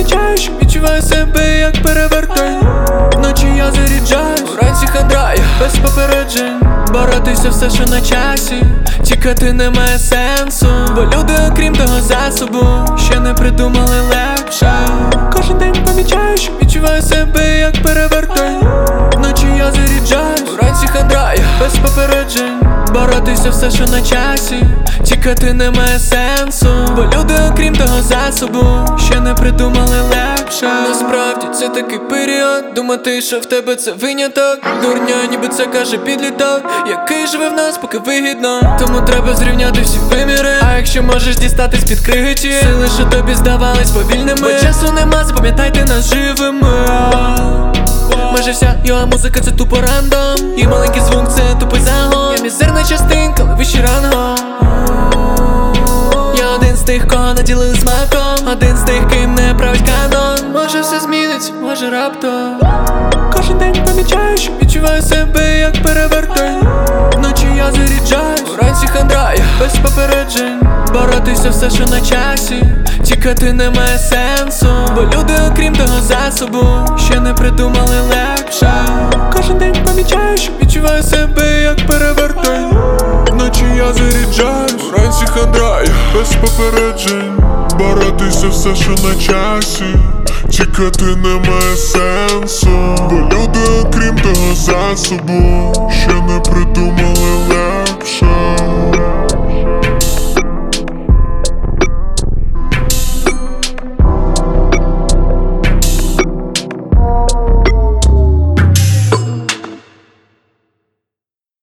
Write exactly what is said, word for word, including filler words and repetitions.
помічаю, що відчуваю себе як перевертень. Вночі я заряджаюсь, вранці хандраю без попереджень. Боротися все, що на часі, тікати немає сенсу, бо люди, окрім того засобу, ще не придумали легше. Кожен день помічаю, що відчуваю себе як перевертень. Вночі я заряджаюсь, вранці хандраю без попереджень. Боротися все, що на часі, тікати немає сенсу, бо люди, окрім того засобу, ще не придумали легше. Насправді це такий період, думати, що в тебе це виняток. Дурня, ніби це каже підліток, який живе в нас, поки вигідно. Тому треба зрівняти всі виміри. А якщо можеш дістатись під крихті, сили, що тобі здавались повільними, бо часу нема, запам'ятайте нас живими. Майже вся його музика це тупо рандом, і маленький звук це тупий загон. Я мізерна частинка, але вищий рангом. Я один з тих, кого наділили смаком, один з тих, ким не править канон. Може все зміниться, може раптом. Кожен день помічаю, що відчуваю себе як перевертень. Вночі я заряджаюсь, вранці хандраю без попереджень. Боротися все, що на часі, тікати немає сенсу, бо люди, окрім того засобу, ще не придумали легше. Кожен день помічаю, що відчуваю себе як перевертень. Вночі я заряджаюсь, вранці хандраю без попереджень. Боротися все, що на часі, тікати немає сенсу, бо люди, окрім того засобу, ще не придумали легше.